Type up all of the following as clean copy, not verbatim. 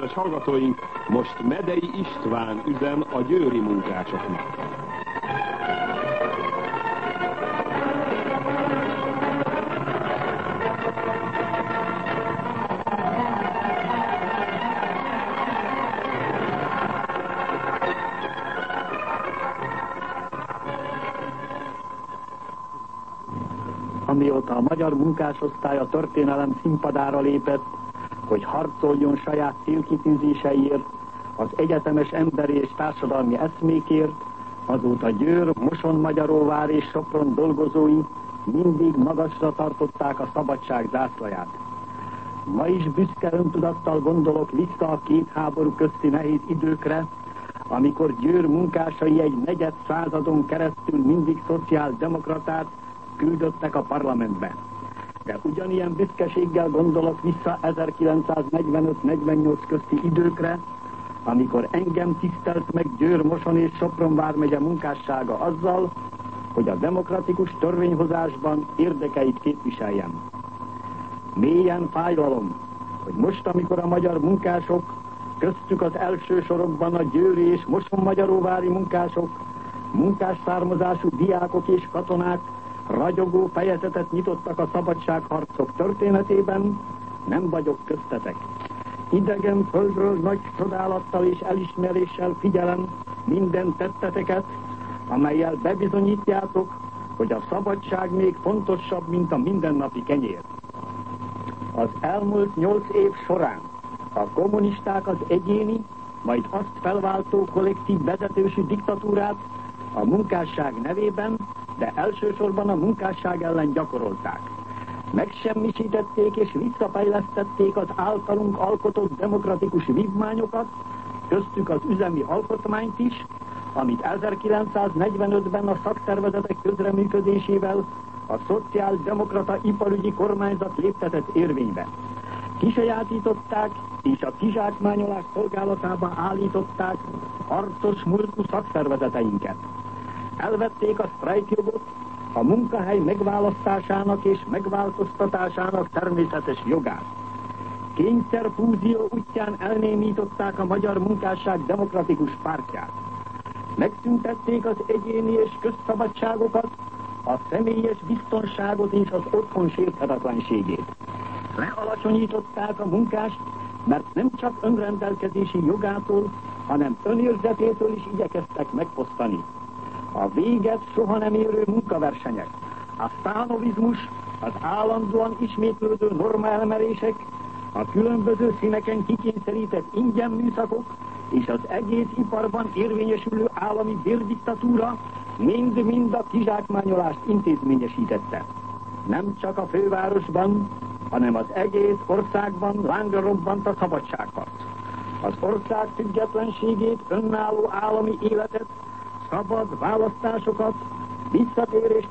Kedves hallgatóink, most Medei István üzem a győri munkásoknak. Amióta a magyar munkásosztály a történelem színpadára lépett, hogy harcoljon saját célkitűzéseiért, az egyetemes emberi és társadalmi eszmékért, azóta Győr, Moson-Magyaróvár és Sopron dolgozói mindig magasra tartották a szabadság zászlaját. Ma is büszke öntudattal gondolok vissza a két háború közti nehéz időkre, amikor Győr munkásai egy negyed századon keresztül mindig szociáldemokratát küldöttek a parlamentbe. De ugyanilyen büszkeséggel gondolok vissza 1945-48 közti időkre, amikor engem tisztelt meg Győr, Moson és Sopron vármegye munkássága azzal, hogy a demokratikus törvényhozásban érdekeit képviseljem. Mélyen fájlalom, hogy most, amikor a magyar munkások, köztük az első sorokban a győri és Moson-Magyaróvári munkások, munkás származású diákok és katonák ragyogó fejezetet nyitottak a szabadságharcok történetében, nem vagyok köztetek. Idegen földről nagy csodálattal és elismeréssel figyelem minden tetteteket, amellyel bebizonyítjátok, hogy a szabadság még fontosabb, mint a mindennapi kenyér. Az elmúlt 8 év során a kommunisták az egyéni, majd azt felváltó kollektív vezetősű diktatúrát a munkásság nevében, de elsősorban a munkásság ellen gyakorolták. Megsemmisítették és visszafejlesztették az általunk alkotott demokratikus vívmányokat, köztük az üzemi alkotmányt is, amit 1945-ben a szakszervezetek közreműködésével a szociáldemokrata iparügyi kormányzat léptetett érvénybe. Kisajátították és a kizsákmányolás szolgálatába állították harcos múltú szakszervezeteinket. Elvették a sztrájkjogot, a munkahely megválasztásának és megváltoztatásának természetes jogát. Kényszerfúzió útján elnémították a magyar munkásság demokratikus pártját. Megszüntették az egyéni és közszabadságokat, a személyes biztonságot és az otthon sérthetetlenségét. Lealacsonyították a munkást, mert nem csak önrendelkezési jogától, hanem önérzetétől is igyekeztek megfosztani. A véget soha nem érő munkaversenyek, a sztánovizmus, az állandóan ismétlődő normaelmerések, a különböző színeken kikényszerített ingyen műszakok és az egész iparban érvényesülő állami bérdiktatúra mind-mind a kizsákmányolást intézményesítette. Nem csak a fővárosban, hanem az egész országban lángra robbant a szabadságharc. Az ország függetlenségét, önálló állami életet, szabad választásokat, visszatérést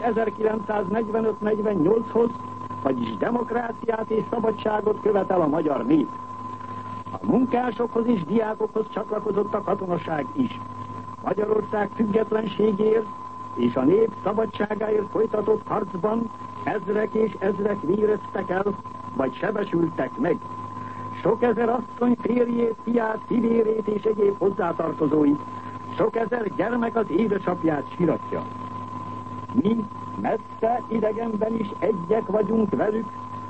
1945-48-hoz, vagyis demokráciát és szabadságot követel a magyar nép. A munkásokhoz és diákokhoz csatlakozott a katonaság is. Magyarország függetlenségért és a nép szabadságáért folytatott harcban ezrek és ezrek véreztek el, vagy sebesültek meg. Sok ezer asszony férjét, fiát, fivérét és egyéb hozzátartozóit, sok ezer gyermek az édesapját siratja. Mi messze idegenben is egyek vagyunk velük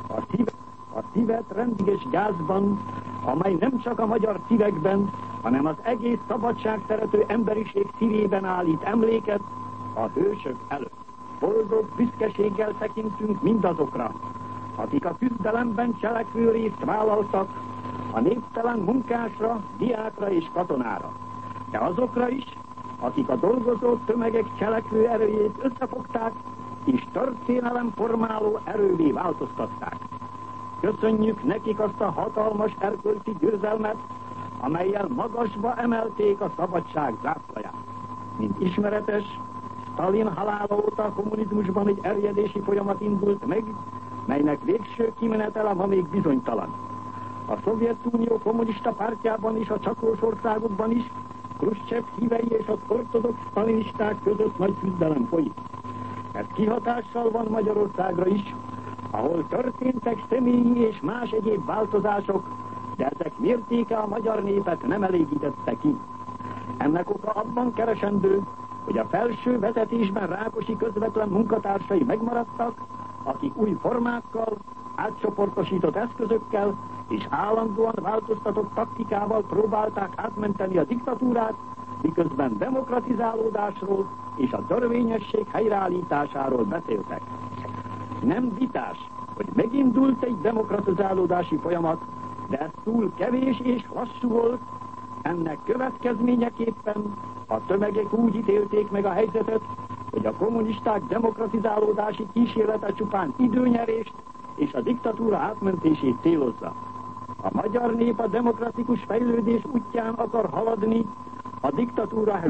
a szívet rendiges gázban, amely nem csak a magyar szívekben, hanem az egész szabadságszerető emberiség szívében állít emléket a hősök előtt. Boldog büszkeséggel tekintünk mindazokra, akik a küzdelemben cselekvő részt vállaltak, a néptelen munkásra, diákra és katonára. De azokra is, akik a dolgozó tömegek cselekvő erőjét összefogták, és történelem formáló erővé változtatták. Köszönjük nekik azt a hatalmas erkölcsi győzelmet, amellyel magasba emelték a szabadság zászlaját. Mint ismeretes, Stalin halála óta a kommunizmusban egy erjedési folyamat indult meg, melynek végső kimenetele ma még bizonytalan. A Szovjetunió kommunista pártjában és a csaklós országokban is Kruscsev hívei és az ortodox stalinisták között nagy küzdelem folyik. Ez kihatással van Magyarországra is, ahol történtek személyi és más egyéb változások, de ezek mértéke a magyar népet nem elégítette ki. Ennek oka abban keresendő, hogy a felső vezetésben Rákosi közvetlen munkatársai megmaradtak, akik új formákkal, átcsoportosított eszközökkel és állandóan változtatott taktikával próbálták átmenteni a diktatúrát, miközben demokratizálódásról és a törvényesség helyreállításáról beszéltek. Nem vitás, hogy megindult egy demokratizálódási folyamat, de ez túl kevés és lassú volt. Ennek következményeképpen a tömegek úgy ítélték meg a helyzetet, hogy a kommunisták demokratizálódási kísérlete csupán időnyerést és a diktatúra átmentését célozza. A magyar nép a demokratikus fejlődés útján akar haladni, a diktatúra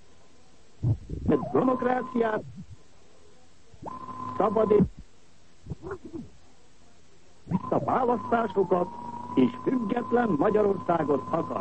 demokráciát, szabad a választásokat és független Magyarországot akar.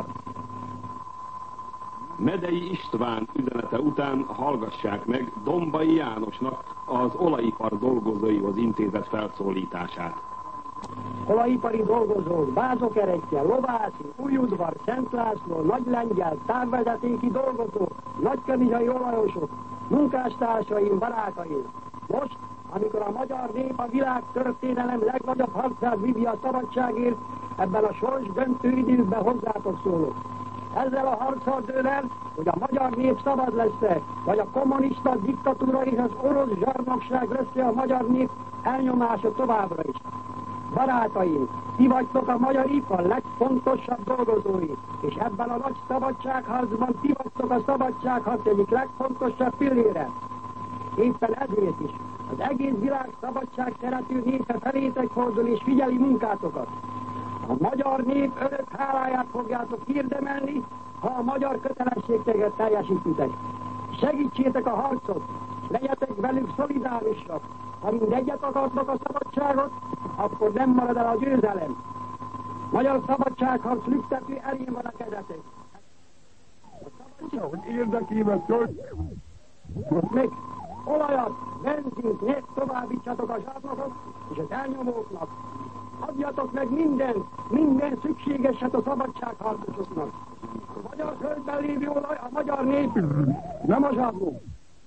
Medei István üzenete után hallgassák meg Dombai Jánosnak az olajipar dolgozóihoz intézett felszólítását. Olajipari dolgozók, Bázokerekje, Lovászi, Újudvar, Szent László, Nagylengyel, távvezetéki dolgozók, nagykeminyai olajosok, munkástársaim, barátaim. Most, amikor a magyar nép a világ történelem legnagyobb harcát vívja a szabadságért, ebben a sors döntő időkben hozzátok szólok. Ezzel a harccal dől el, hogy a magyar nép szabad lesz-e, vagy a kommunista diktatúra és az orosz zsarnokság lesz-e a magyar nép elnyomása továbbra is. Barátaim, ti vagytok a magyar ipar legfontosabb dolgozói, és ebben a nagy szabadságharcban ti vagytok a szabadságharc egyik legfontosabb pillére. Éppen ezért is az egész világ szabadság szerető népe felétek fordul és figyeli munkátokat. A magyar nép örök háláját fogjátok hirdemelni, ha a magyar kötelességeket teljesítitek. Segítsétek a harcot, legyetek velük szolidárisak. Ha mindegyet akartok a szabadságot, akkor nem marad el a győzelem. Magyar szabadságharc lüktető elén van a kezetek. A szabadság érdekében most még olajat, benzint, nyert továbbítsatok a zsarnokok és az elnyomóknak. Adjatok meg minden szükségeset a szabadságharcosoknak. A magyar földben lévő olaj a magyar nép, nem a zsarnok.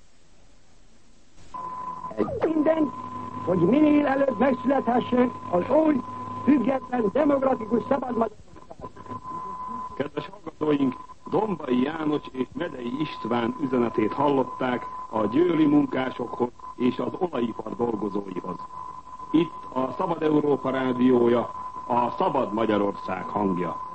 Mindent, hogy minél előbb megszülethessék az új, független, demokratikus szabad Magyarország. Kedves hallgatóink, Dombai János és Medei István üzenetét hallották a győri munkásokhoz és az olajipar dolgozóihoz. Itt a Szabad Európa rádiója, a Szabad Magyarország hangja.